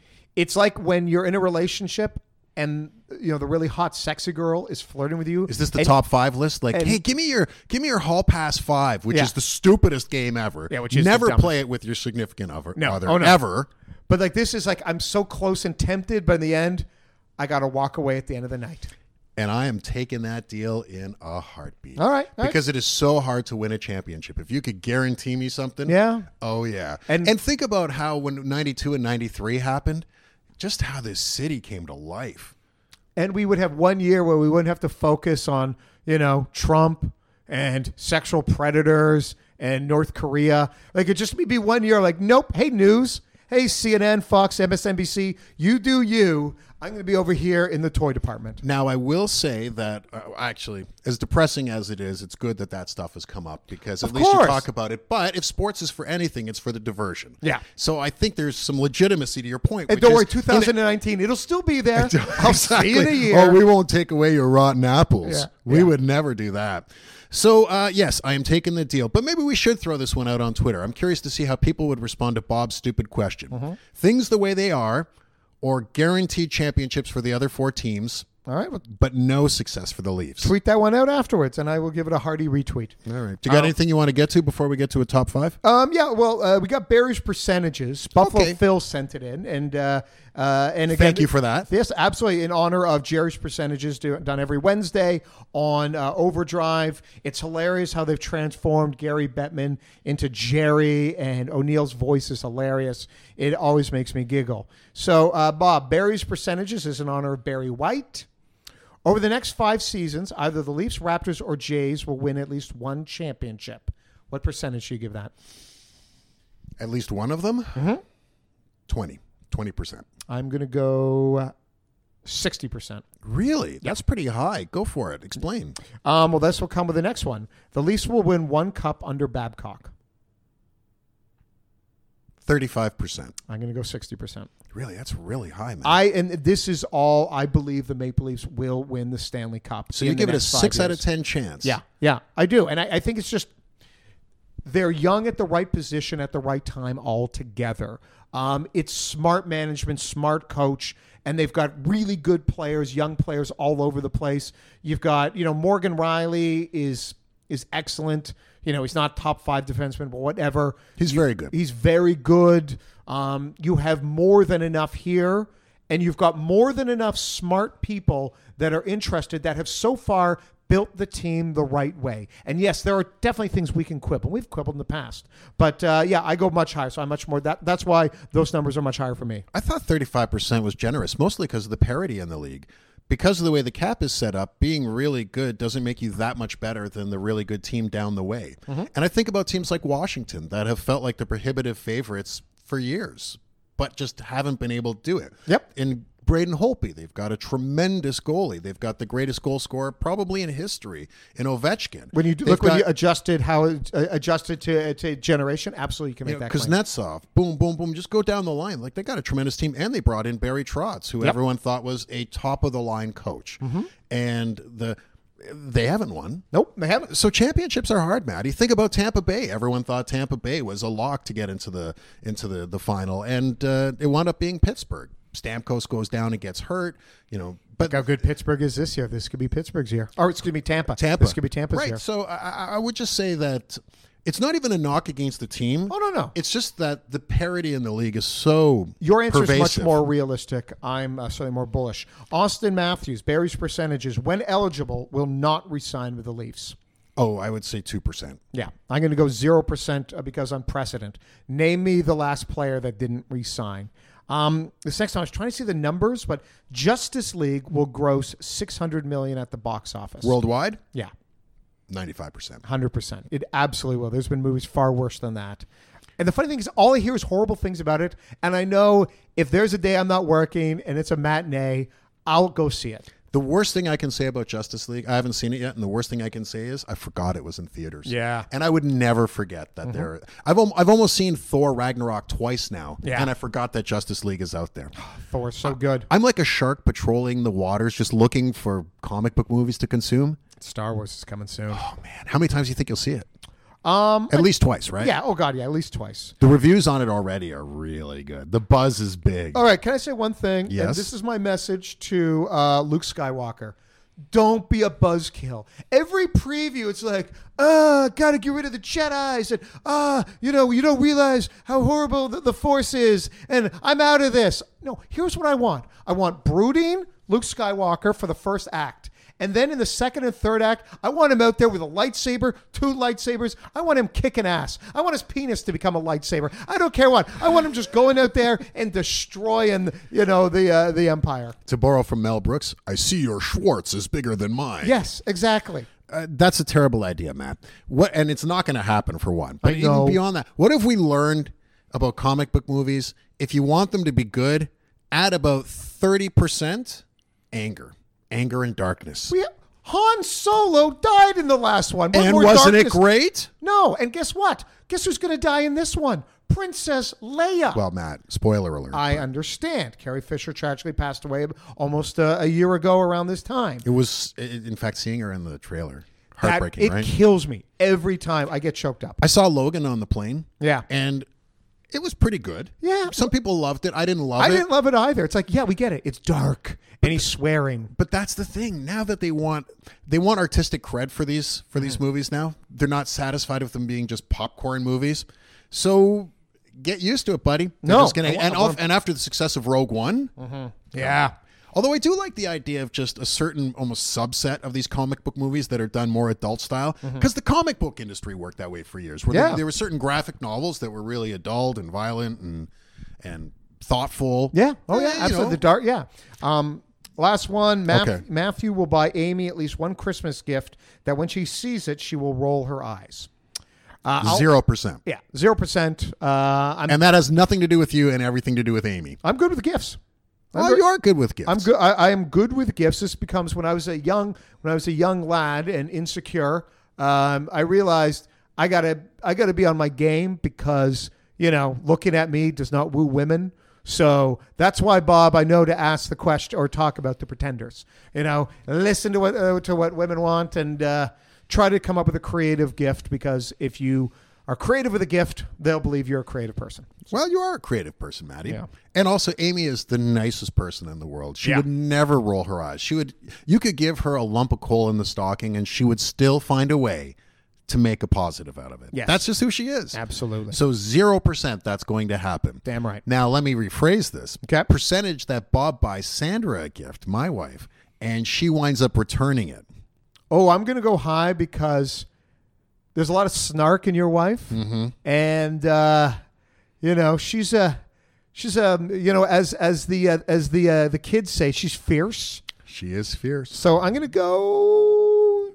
you're in a relationship and the really hot, sexy girl is flirting with you. Is this the top 5 list? Like, hey, give me your hall pass 5, which is the stupidest game ever. Yeah, which is never play it with your significant other no. ever. But like this is like I'm so close and tempted, but in the end, I got to walk away at the end of the night. And I am taking that deal in a heartbeat. All right. Because it is so hard to win a championship. If you could guarantee me something. Yeah. Oh, yeah. And think about how when 92 and 93 happened, just how this city came to life. And we would have 1 year where we wouldn't have to focus on, Trump and sexual predators and North Korea. Like it'd just be 1 year like, nope. Hey, news. Hey, CNN, Fox, MSNBC, you do you. I'm going to be over here in the toy department. Now, I will say that, actually, as depressing as it is, it's good that stuff has come up because at least you talk about it. But if sports is for anything, it's for the diversion. Yeah. So I think there's some legitimacy to your point. And don't worry, 2019, it'll still be there. I'll see you in a year. Oh, we won't take away your rotten apples. Yeah. We would never do that. So, yes, I am taking the deal. But maybe we should throw this one out on Twitter. I'm curious to see how people would respond to Bob's stupid question. Mm-hmm. Things the way they are, or guaranteed championships for the other 4 teams, all right, but no success for the Leafs. Tweet that one out afterwards, and I will give it a hearty retweet. All right. Do you got anything you want to get to before we get to a top 5? Yeah, well, we got Barry's percentages. Buffalo Phil sent it in, and again, thank you for that. Yes, absolutely, in honor of Jerry's percentages done every Wednesday on Overdrive. It's hilarious how they've transformed Gary Bettman into Jerry, and O'Neill's voice is hilarious. It always makes me giggle. So, Bob, Barry's percentages is in honor of Barry White. Over the next 5 seasons, either the Leafs, Raptors, or Jays will win at least one championship. What percentage do you give that? At least one of them? Mm-hmm. 20%. I'm going to go 60%. Really? That's pretty high. Go for it. Explain. Well, this will come with the next one. The Leafs will win 1 cup under Babcock. 35%. I'm going to go 60%. Really? That's really high, man. And this is all I believe the Maple Leafs will win the Stanley Cup. So you give it a 6 out of 10 chance. Yeah, I do. And I think it's just they're young at the right position at the right time all together. It's smart management, smart coach, and they've got really good players, young players all over the place. You've got, Morgan Riley is excellent. He's not top 5 defenseman, but whatever. He's very good. He's very good. You have more than enough here, and you've got more than enough smart people that are interested that have so far built the team the right way. And yes, there are definitely things we can quibble. We've quibbled in the past. But I go much higher, so I'm much more. That's why those numbers are much higher for me. I thought 35% was generous, mostly because of the parity in the league. Because of the way the cap is set up, being really good doesn't make you that much better than the really good team down the way. Mm-hmm. And I think about teams like Washington that have felt like the prohibitive favorites for years, but just haven't been able to do it. Yep. In Braden Holtby, they've got a tremendous goalie. They've got the greatest goal scorer probably in history in Ovechkin. When you when you adjusted how it adjusted to generation, absolutely you can make that claim. Kuznetsov, boom, boom, boom, just go down the line. Like they got a tremendous team, and they brought in Barry Trotz, who everyone thought was a top of the line coach, and they haven't won. Nope, they haven't. So championships are hard, Matt. You think about Tampa Bay. Everyone thought Tampa Bay was a lock to get into the final, and it wound up being Pittsburgh. Stamkos goes down and gets hurt, But look how good Pittsburgh is this year. This could be Pittsburgh's year. Or it's going to be Tampa. This could be Tampa's year. Right. So I would just say that it's not even a knock against the team. Oh, no. It's just that the parity in the league is so Your answer pervasive. is much more realistic. I'm slightly more bullish. Austin Matthews, Barry's percentages, when eligible, will not re-sign with the Leafs. Oh, I would say 2%. Yeah. I'm going to go 0% because I'm precedent. Name me the last player that didn't re-sign. This next time I was trying to see the numbers, but Justice League will gross $600 million at the box office. Worldwide? Yeah. 95%. 100%. It absolutely will. There's been movies far worse than that. And the funny thing is, all I hear is horrible things about it. And I know if there's a day I'm not working and it's a matinee, I'll go see it. The worst thing I can say about Justice League, I haven't seen it yet, and the worst thing I can say is I forgot it was in theaters. Yeah. And I would never forget that there. I've almost seen Thor Ragnarok twice now, and I forgot that Justice League is out there. Thor's so good. I'm like a shark patrolling the waters, just looking for comic book movies to consume. Star Wars is coming soon. Oh man, how many times do you think you'll see it? At least twice, right? Yeah. Oh God, yeah. At least twice. The reviews on it already are really good. The buzz is big. All right. Can I say one thing? Yes. And this is my message to Luke Skywalker. Don't be a buzzkill. Every preview, it's like, gotta get rid of the Jedis, and you don't realize how horrible the Force is, and I'm out of this. No, here's what I want. I want brooding Luke Skywalker for the first act. And then in the second and third act, I want him out there with a lightsaber, 2 lightsabers. I want him kicking ass. I want his penis to become a lightsaber. I don't care what. I want him just going out there and destroying, the Empire. To borrow from Mel Brooks, I see your Schwartz is bigger than mine. Yes, exactly. That's a terrible idea, Matt. And it's not going to happen for one. But I know. even beyond that, what have we learned about comic book movies? If you want them to be good, add about 30% anger and darkness. Han Solo died in the last one. And wasn't it great? No. And guess what? Guess who's going to die in this one? Princess Leia. Well, Matt, spoiler alert. I understand. Carrie Fisher tragically passed away almost a year ago around this time. It was, in fact, seeing her in the trailer. Heartbreaking, It right? kills me every time. I get choked up. I saw Logan on the plane. Yeah. And it was pretty good. Yeah. Some people loved it. I didn't love it. I didn't love it either. It's like, yeah, we get it. It's dark. And he's swearing. But that's the thing. Now that they want artistic cred for these movies now. They're not satisfied with them being just popcorn movies. So get used to it, buddy. They're No. just gonna, and after the success of Rogue One. Yeah. Although I do like the idea of just a certain almost subset of these comic book movies that are done more adult style, because the comic book industry worked that way for years. Where there were certain graphic novels that were really adult and violent and thoughtful. Yeah. Oh, yeah. Absolutely. The dark. Yeah. Last one. Okay. Matthew will buy Amy at least one Christmas gift that when she sees it, she will roll her eyes. 0%. Yeah. 0%. And that has nothing to do with you and everything to do with Amy. I'm good with gifts. You are good with gifts. I'm good. I am good with gifts. This becomes when I was a young lad and insecure. I realized I gotta be on my game because looking at me does not woo women. So that's why, Bob, I know to ask the question or talk about the pretenders. Listen to what women want and try to come up with a creative gift, because if you are creative with a gift, they'll believe you're a creative person. Well, you are a creative person, Maddie. Yeah. And also, Amy is the nicest person in the world. She would never roll her eyes. You could give her a lump of coal in the stocking and she would still find a way to make a positive out of it. Yes. That's just who she is. Absolutely. So 0% that's going to happen. Damn right. Now, let me rephrase this. Okay. Percentage that Bob buys Sandra a gift, my wife, and she winds up returning it. Oh, I'm going to go high because there's a lot of snark in your wife, and she's as the kids say, she's fierce. She is fierce. So I'm going to go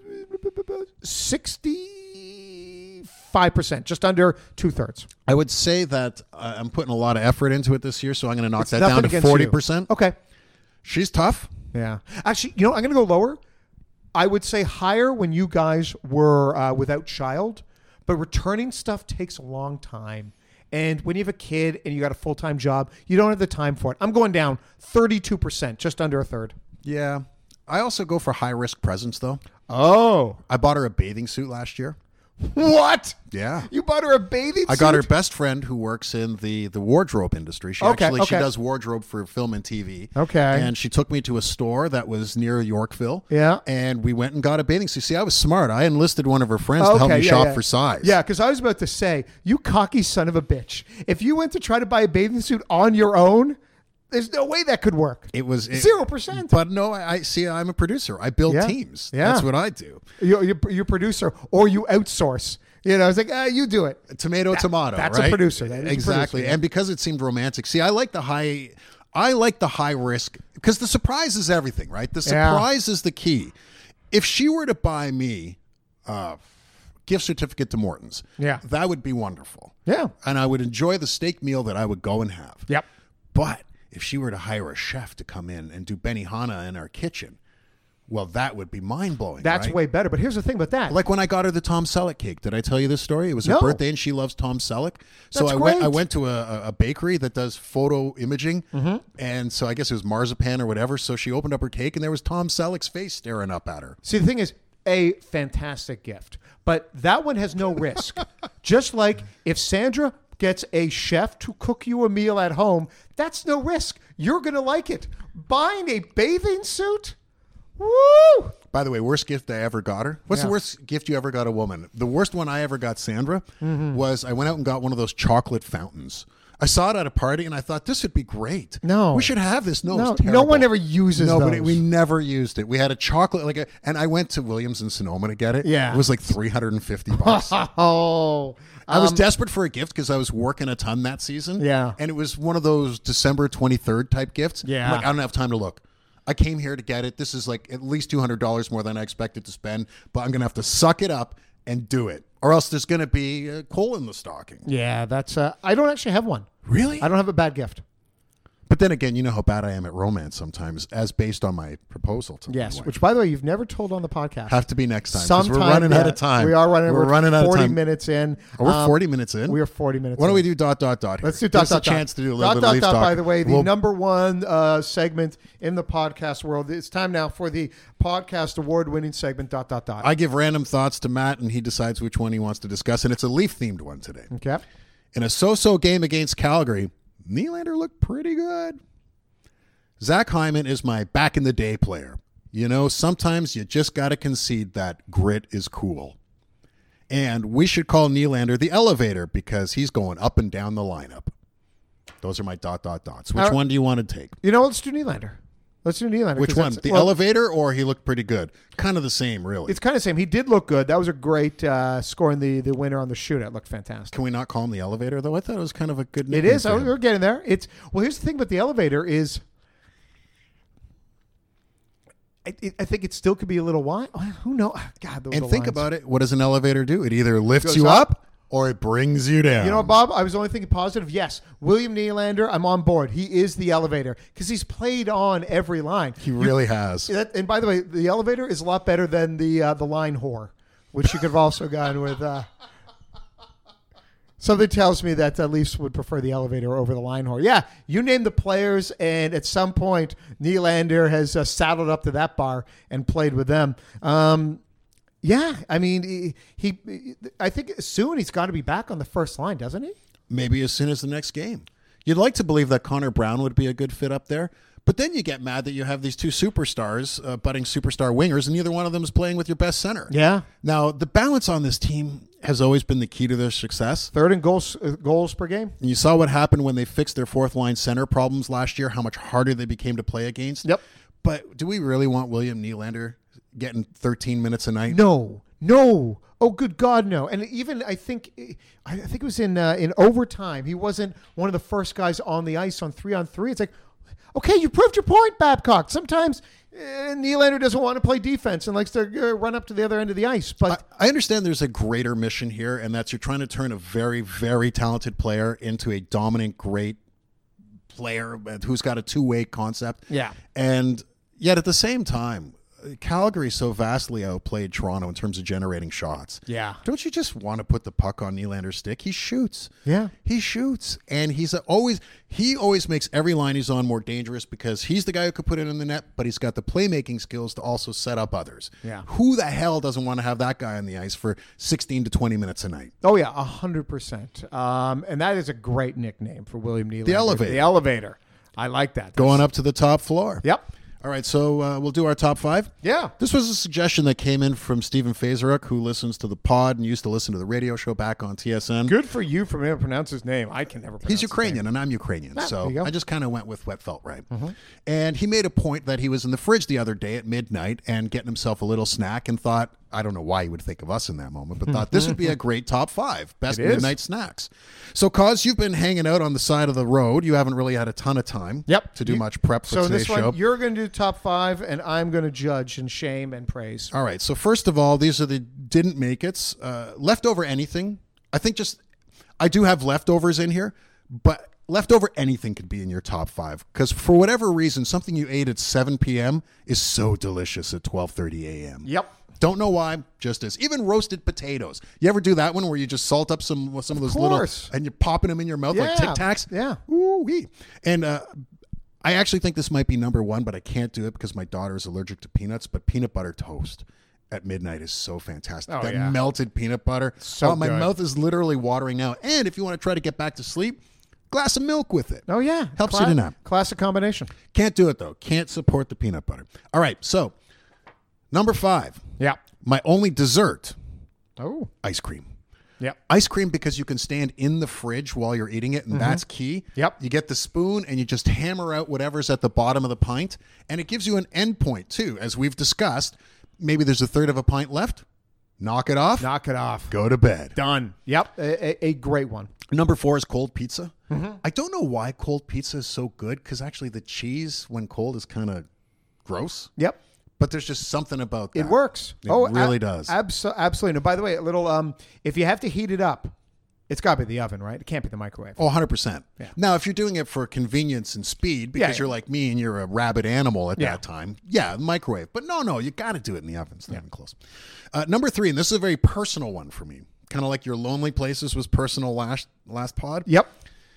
65%, just under 2/3. I would say that I'm putting a lot of effort into it this year, so I'm going to knock that nothing down to against 40%. Okay. She's tough. Yeah. Actually, I'm going to go lower. I would say higher when you guys were without child, but returning stuff takes a long time. And when you have a kid and you got a full-time job, you don't have the time for it. I'm going down 32%, just under a third. Yeah. I also go for high-risk presents, though. Oh. I bought her a bathing suit last year. What? Yeah. You bought her a bathing suit? I got her best friend who works in the wardrobe industry. She she does wardrobe for film and TV. Okay. And she took me to a store that was near Yorkville. Yeah. And we went and got a bathing suit. See, I was smart. I enlisted one of her friends to help me shop for size. Yeah, because I was about to say, you cocky son of a bitch. If you went to try to buy a bathing suit on your own, there's no way that could work. It was 0%. But no, I see. I'm a producer. I build teams. Yeah. That's what I do. You're producer, or you outsource. It's like you do it. Tomato. That's right? a producer. That is exactly. A producer, yeah. And because it seemed romantic. See, I like the high risk because the surprise is everything, right? The surprise is the key. If she were to buy me a gift certificate to Morton's, that would be wonderful. Yeah. And I would enjoy the steak meal that I would go and have. Yep. But if she were to hire a chef to come in and do Benihana in our kitchen, Well, that would be mind-blowing. That's right? way better. But here's the thing about that. Like when I got her the Tom Selleck cake. Did I tell you this story? It was her No. birthday and she loves Tom Selleck. So That's I great. went to a bakery that does photo imaging. And so I guess it was marzipan or whatever. So she opened up her cake and there was Tom Selleck's face staring up at her. See, the thing is, a fantastic gift. But that one has no risk. Just like if Sandra gets a chef to cook you a meal at home, that's no risk. You're going to like it. Buying a bathing suit? Woo! By the way, worst gift I ever got her. What's the Yeah. worst gift you ever got a woman? The worst one I ever got Sandra was I went out and got one of those chocolate fountains. I saw it at a party and I thought this would be great. No. We should have this. No, No, it's no terrible. one ever uses Nobody. those. We never used it. We had a chocolate and I went to Williams in Sonoma to get it. Yeah. It was like $350. Oh. I was desperate for a gift because I was working a ton that season. Yeah. And it was one of those December 23rd type gifts. Yeah. I'm like, I don't have time to look. I came here to get it. This is like at least $200 more than I expected to spend, but I'm going to have to suck it up and do it. Or else there's going to be a coal in the stocking. Yeah, that's. I don't actually have one. Really? I don't have a bad gift. But then again, you know how bad I am at romance sometimes, as based on my proposal to my Yes, wife. which, by the way, you've never told on the podcast. Have to be next time. 'Cause Sometime, we're running out yeah, of time. We are running. We're running out of 40 time. minutes in. Oh, we're 40 minutes in? We are 40 minutes Why don't in. we do ... here? Let's do ... Give us a chance to do a little bit of Leafs talk. By the way, the We'll- number one segment in the podcast world. It's time now for the podcast award-winning segment ... I give random thoughts to Matt, and he decides which one he wants to discuss, and it's a Leaf-themed one today. Okay. In a so-so game against Calgary, Nylander looked pretty good. Zach Hyman is my back-in-the-day player. You know, sometimes you just got to concede that grit is cool. And we should call Nylander the elevator because he's going up and down the lineup. Those are my ... Which one do you want to take? You know, let's do Nylander. Let's do Nylander. Which 'cause one? that's- The well, elevator or he looked pretty good? Kind of the same, really. It's kind of the same. He did look good. That was a great scoring the winner on the shootout. Looked fantastic. Can we not call him the elevator, though? I thought it was kind of a good name. It is. Oh, we're getting there. It's well. Here's the thing about the elevator is, I think it still could be a little wide. Who knows? God, those. And are think lines. about it. What does an elevator do? It either lifts Goes you up. up or it brings you down. You know what, Bob? I was only thinking positive. Yes, William Nylander. I'm on board. He is the elevator because he's played on every line. He really has. And by the way, the elevator is a lot better than the line whore, which you could have also gone with. Something tells me that Leafs would prefer the elevator over the line whore. Yeah, you name the players, and at some point, Nylander has saddled up to that bar and played with them. Yeah, I mean, he I think soon he's got to be back on the first line, doesn't he? Maybe as soon as the next game. You'd like to believe that Connor Brown would be a good fit up there, but then you get mad that you have these two superstars, budding superstar wingers, and neither one of them is playing with your best center. Yeah. Now, the balance on this team has always been the key to their success. Third in goals per game. And you saw what happened when they fixed their fourth line center problems last year, how much harder they became to play against. Yep. But do we really want William Nylander getting 13 minutes a night? No. Oh, good God, no! And even I think it was in overtime. He wasn't one of the first guys on the ice on 3-on-3. It's like, okay, you proved your point, Babcock. Sometimes Nylander doesn't want to play defense and likes to run up to the other end of the ice. But I understand there's a greater mission here, and that's you're trying to turn a very, very talented player into a dominant, great player who's got a two-way concept. Yeah. And yet at the same time, Calgary so vastly outplayed Toronto in terms of generating shots. Yeah. Don't you just want to put the puck on Nylander's stick? He shoots. Yeah. He shoots. And he always makes every line he's on more dangerous because he's the guy who could put it in the net, but he's got the playmaking skills to also set up others. Yeah. Who the hell doesn't want to have that guy on the ice for 16 to 20 minutes a night? Oh yeah, 100%. And that is a great nickname for William Nylander. The elevator. The elevator. I like that. Going up to the top floor. Yep. All right, so we'll do our top five. Yeah. This was a suggestion that came in from Stephen Fazeruk, who listens to the pod and used to listen to the radio show back on TSN. Good for you for being able to pronounce his name. I can never pronounce He's his Ukrainian, and I'm Ukrainian, there so you go. I just kind of went with what felt right. And he made a point that he was in the fridge the other day at midnight and getting himself a little snack and thought, I don't know why he would think of us in that moment, but thought this would be a great top five, best It is. midnight snacks. So, Cause, you've been hanging out on the side of the road. You haven't really had a ton of time to do much prep for So in today's this one, show. you're going to do top five, and I'm going to judge and shame and praise. All right. So first of all, these are the didn't make it's leftover anything. I think I do have leftovers in here, but leftover anything could be in your top 5 because for whatever reason, something you ate at 7 p.m. is so delicious at 12:30 a.m. Yep. Don't know why, just is. Even roasted potatoes. You ever do that one where you just salt up some of those little, and you're popping them in your mouth like Tic Tacs? Yeah. Ooh-wee. And I actually think this might be number 1, but I can't do it because my daughter is allergic to peanuts. But peanut butter toast at midnight is so fantastic. Oh, that yeah. melted peanut butter. So my good. mouth is literally watering out. And if you want to try to get back to sleep, glass of milk with it. Oh, yeah. Helps you to nap. Classic combination. Can't do it, though. Can't support the peanut butter. All right, so number 5. Yeah. My only dessert, Oh. ice cream. Yeah. Ice cream because you can stand in the fridge while you're eating it, and that's key. Yep. You get the spoon and you just hammer out whatever's at the bottom of the pint, and it gives you an end point, too. As we've discussed, maybe there's a third of a pint left. Knock it off. Knock it off. Go to bed. Done. Yep. A great one. Number 4 is cold pizza. I don't know why cold pizza is so good because actually the cheese, when cold, is kind of gross. Yep. But there's just something about that. It works. It really does. Absolutely. And by the way, a little, if you have to heat it up, it's got to be the oven, right? It can't be the microwave. Oh, 100%. Yeah. Now, if you're doing it for convenience and speed, because you're like me and you're a rabid animal at that time, microwave. But no, you got to do it in the oven. It's not even close. Number 3, and this is a very personal one for me, kind of like your lonely places was personal last pod. Yep.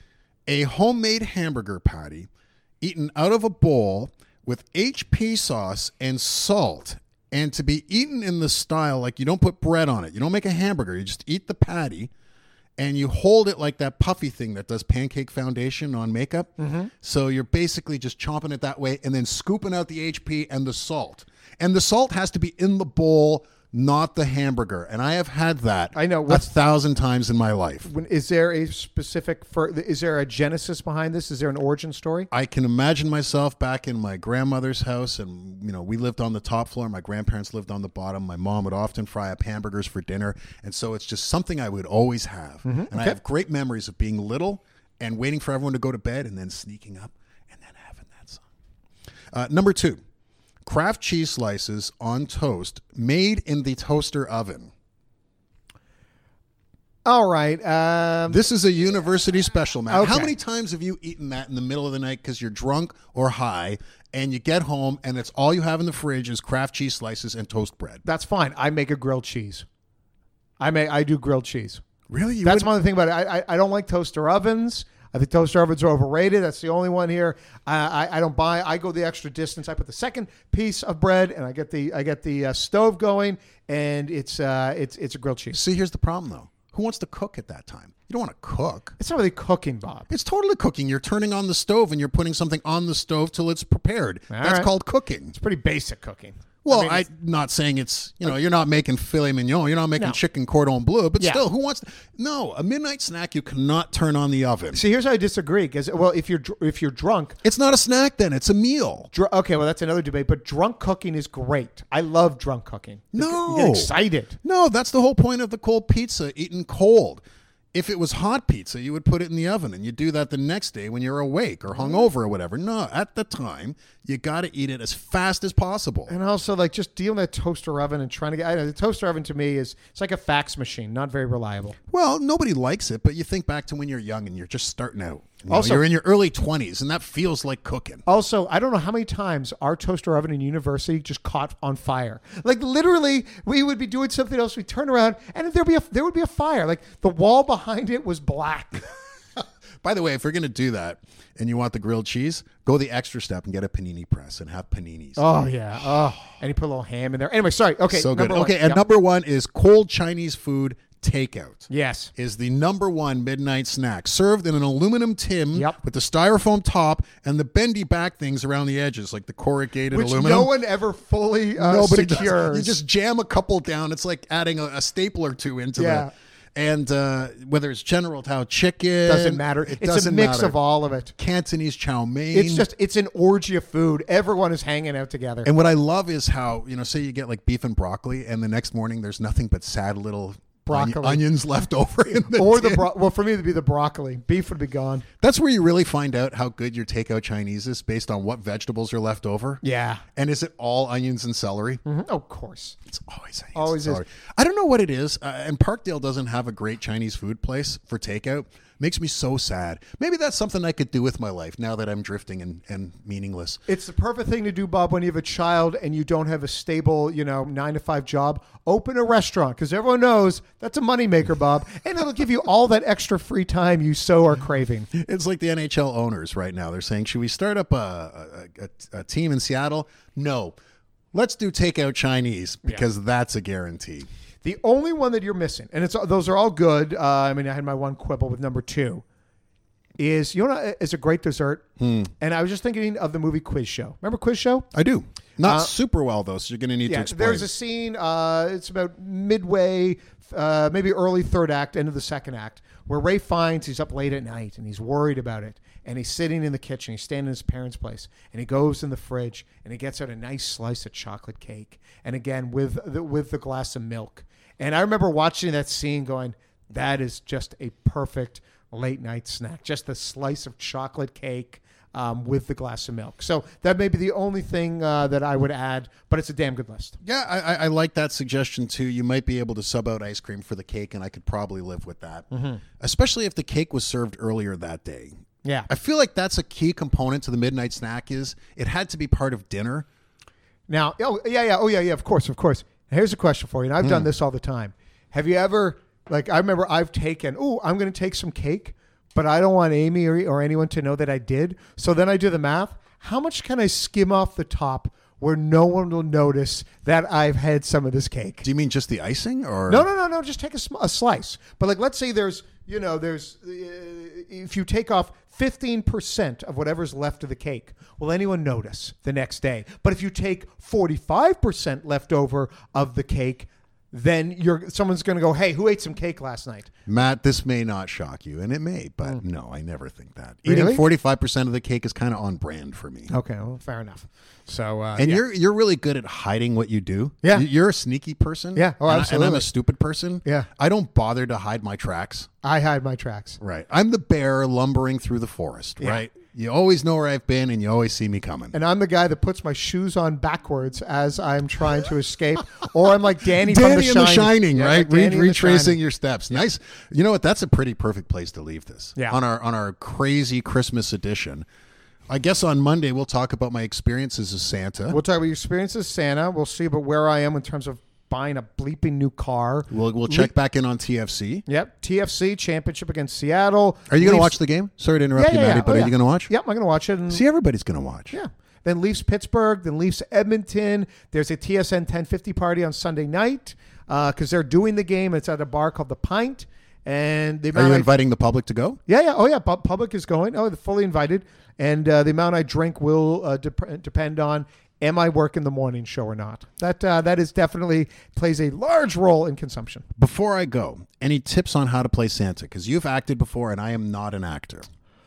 A homemade hamburger patty eaten out of a bowl with HP sauce and salt, and to be eaten in the style like you don't put bread on it. You don't make a hamburger. You just eat the patty, and you hold it like that puffy thing that does pancake foundation on makeup. So you're basically just chomping it that way and then scooping out the HP and the salt. And the salt has to be in the bowl, not the hamburger. And I have had that I know. 1,000 times in my life. Is there a specific, is there a genesis behind this? Is there an origin story? I can imagine myself back in my grandmother's house, and we lived on the top floor. My grandparents lived on the bottom. My mom would often fry up hamburgers for dinner, and so it's just something I would always have. And I have great memories of being little and waiting for everyone to go to bed, and then sneaking up and then having that song. Number 2, Kraft cheese slices on toast made in the toaster oven. All right. This is a university special, man. Okay. How many times have you eaten that in the middle of the night because you're drunk or high, and you get home and it's all you have in the fridge is Kraft cheese slices and toast bread? That's fine. I make a grilled cheese. I do grilled cheese. Really? That's one of the things about it. I don't like toaster ovens. I think toaster ovens are overrated. That's the only one here. I don't buy. I go the extra distance. I put the second piece of bread, and I get the stove going, and it's a grilled cheese. See, here's the problem, though. Who wants to cook at that time? You don't want to cook. It's not really cooking, Bob. It's totally cooking. You're turning on the stove and you're putting something on the stove till it's prepared. That's right. called cooking. It's pretty basic cooking. Well, I mean, I'm not saying it's, you're not making filet mignon. You're not making No. chicken cordon bleu. But Yeah. still, who wants No, a midnight snack you cannot turn on the oven. See, here's how I disagree. Because if you're drunk, It's not a snack then. It's a meal. okay, well that's another debate. But drunk cooking is great. I love drunk cooking. No. You get excited. No, that's the whole point of the cold pizza, eaten cold. If it was hot pizza, you would put it in the oven, and you do that the next day when you're awake or hungover or whatever. No, at the time, you got to eat it as fast as possible. And also, like, just dealing with that toaster oven and trying to get. The toaster oven to me it's like a fax machine, not very reliable. Well, nobody likes it, but you think back to when you're young and you're just starting out. Also- you're in your early 20s, and that feels like cooking. Also, I don't know how many times our toaster oven in university just caught on fire. Like literally, we would be doing something else. We turn around and there would be a fire. Like the wall behind it was black. By the way, if you're going to do that and you want the grilled cheese, go the extra step and get a panini press and have paninis. Oh yeah. Oh, and he put a little ham in there. Anyway, sorry. Okay. So good. number one. Okay, and Yep. number 1 is cold Chinese food takeout. Yes. Is the number 1 midnight snack, served in an aluminum tin Yep. with the styrofoam top and the bendy back things around the edges, like the corrugated Which aluminum. no one ever fully Nobody does. secures. You just jam a couple down. It's like adding a staple or two into Yeah. And whether it's General Tao chicken, doesn't matter. It It's doesn't a mix matter. of all of it. Cantonese chow mein. It's an orgy of food. Everyone is hanging out together. And what I love is how, say you get like beef and broccoli, and the next morning there's nothing but sad little Broccoli. onions left over in the or tin. well, for me it'd be the broccoli. Beef would be gone. That's where you really find out how good your takeout Chinese is based on what vegetables are left over. Yeah. And is it all onions and celery? Mhm. Of course. It's always Always and is. celery. I don't know what it is. And Parkdale doesn't have a great Chinese food place for takeout, Makes me so sad. Maybe that's something I could do with my life now that I'm drifting and meaningless. It's the perfect thing to do, Bob, when you have a child and you don't have a stable, 9-to-5 job. Open a restaurant, because everyone knows that's a moneymaker, Bob, and it'll give you all that extra free time you so are craving. It's like the NHL owners right now. They're saying, should we start up a team in Seattle? No. Let's do takeout Chinese, because that's a guarantee. The only one that you're missing, and those are all good. I had my one quibble with number 2, is it's a great dessert. And I was just thinking of the movie Quiz Show. Remember Quiz Show? I do. Not super well though, so you're going to need to explain. There's a scene. It's about midway, maybe early third act, end of the second act, where Ray finds he's up late at night and he's worried about it. And he's sitting in the kitchen. He's standing in his parents' place, and he goes in the fridge and he gets out a nice slice of chocolate cake. And again, with the glass of milk. And I remember watching that scene going, that is just a perfect late night snack. Just a slice of chocolate cake with the glass of milk. So that may be the only thing that I would add, but it's a damn good list. Yeah, I like that suggestion too. You might be able to sub out ice cream for the cake, and I could probably live with that. Especially if the cake was served earlier that day. Yeah. I feel like that's a key component to the midnight snack is it had to be part of dinner. Now, of course. Here's a question for you, and I've done this all the time. Have you ever, I remember I've taken, I'm going to take some cake, but I don't want Amy or anyone to know that I did. So then I do the math. How much can I skim off the top where no one will notice that I've had some of this cake? Do you mean just the icing? Or No. Just take a slice. But let's say there's if you take off 15% of whatever's left of the cake, will anyone notice the next day? But if you take 45% left over of the cake, then someone's going to go, hey, who ate some cake last night? Matt, this may not shock you, and it may, but no, I never think that. Really? Eating 45% of the cake is kind of on brand for me. Okay, well, fair enough. So, you're really good at hiding what you do. Yeah. You're a sneaky person. Yeah, absolutely. And I'm a stupid person. Yeah. I don't bother to hide my tracks. I hide my tracks. Right. I'm the bear lumbering through the forest, right? You always know where I've been, and you always see me coming. And I'm the guy that puts my shoes on backwards as I'm trying to escape. Or I'm like Danny from The Shining, right? Like retracing your steps. Yeah. Nice. You know what? That's a pretty perfect place to leave this. Yeah. On our crazy Christmas edition. I guess on Monday we'll talk about my experiences as Santa. We'll talk about your experiences as Santa. We'll see about where I am in terms of buying a bleeping new car. We'll check back in on TFC. Yep, TFC championship against Seattle. Are you going to watch the game? Sorry to interrupt you, Matty, but are you going to watch? Yep, I'm going to watch it. See, everybody's going to watch. Yeah. Then Leafs Pittsburgh, then Leafs Edmonton. There's a TSN 1050 party on Sunday night because they're doing the game. It's at a bar called The Pint. And the Are you inviting the public to go? Yeah. Oh, yeah. Public is going. Oh, they're fully invited. And the amount I drink will depend on am I working the morning show or not. That is definitely plays a large role in consumption. Before I go, any tips on how to play Santa? Because you've acted before, and I am not an actor.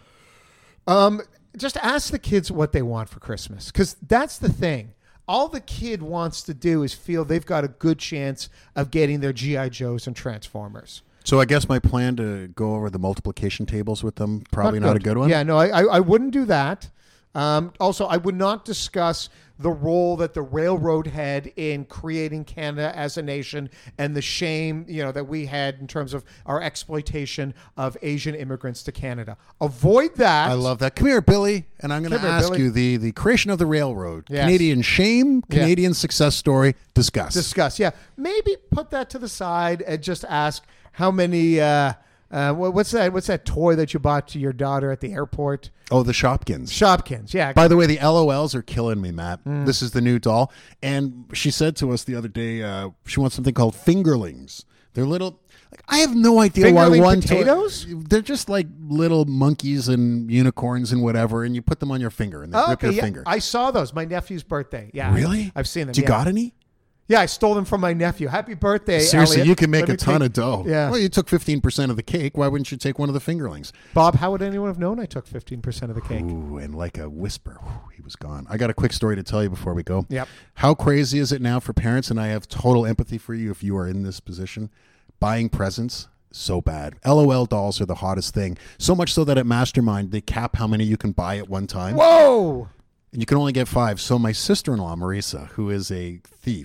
Just ask the kids what they want for Christmas, because that's the thing. All the kid wants to do is feel they've got a good chance of getting their G.I. Joes and Transformers. So I guess my plan to go over the multiplication tables with them, probably not a good one? Yeah, no, I wouldn't do that. Also, I would not discuss the role that the railroad had in creating Canada as a nation and the shame, that we had in terms of our exploitation of Asian immigrants to Canada. Avoid that. I love that. Come here, Billy. And I'm going to ask you the creation of the railroad. Yes. Canadian shame, Canadian success story. Discuss. Yeah. Maybe put that to the side and just ask how many... what's that toy that you bought to your daughter at the airport? Oh, the Shopkins. Shopkins, yeah. By the way, the LOLs are killing me, Matt. This is the new doll. And she said to us the other day, she wants something called fingerlings. They're little... I have no idea why one potatoes? They're just like little monkeys and unicorns and whatever, and you put them on your finger and they grip your finger. I saw those. My nephew's birthday. Yeah. Really? I've seen them. You got any? Yeah, I stole them from my nephew. Happy birthday, Seriously, Elliot. you can make a ton of dough. Yeah. Well, you took 15% of the cake. Why wouldn't you take one of the fingerlings? Bob, how would anyone have known I took 15% of the cake? Ooh, and like a whisper, he was gone. I got a quick story to tell you before we go. Yep. How crazy is it now for parents, and I have total empathy for you if you are in this position, buying presents? So bad. LOL dolls are the hottest thing. So much so that at Mastermind, they cap how many you can buy at one time. Whoa! And you can only get 5. So my sister-in-law, Marisa, who is a thief,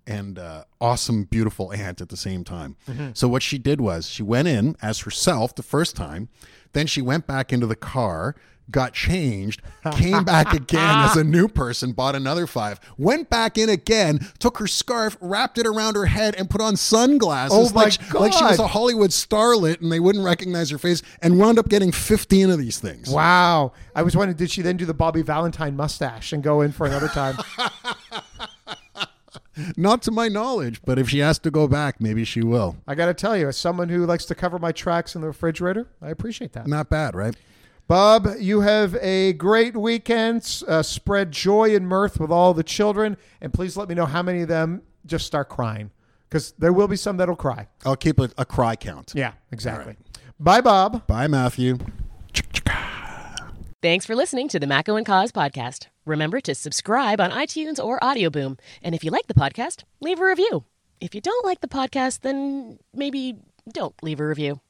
and awesome, beautiful aunt at the same time. So what she did was she went in as herself the first time. Then she went back into the car, got changed, came back again as a new person, bought another 5, went back in again, took her scarf, wrapped it around her head, and put on sunglasses Oh my God. like she was a Hollywood starlet and they wouldn't recognize her face, and wound up getting 15 of these things. Wow. I was wondering, did she then do the Bobby Valentine mustache and go in for another time? Not to my knowledge, but if she has to go back, maybe she will. I got to tell you, as someone who likes to cover my tracks in the refrigerator, I appreciate that. Not bad, right? Bob, you have a great weekend. Spread joy and mirth with all the children. And please let me know how many of them just start crying. Because there will be some that'll cry. I'll keep a cry count. Yeah, exactly. Bye, Bob. Bye, Matthew. Thanks for listening to the Macco and Cause podcast. Remember to subscribe on iTunes or Audio Boom. And if you like the podcast, leave a review. If you don't like the podcast, then maybe don't leave a review.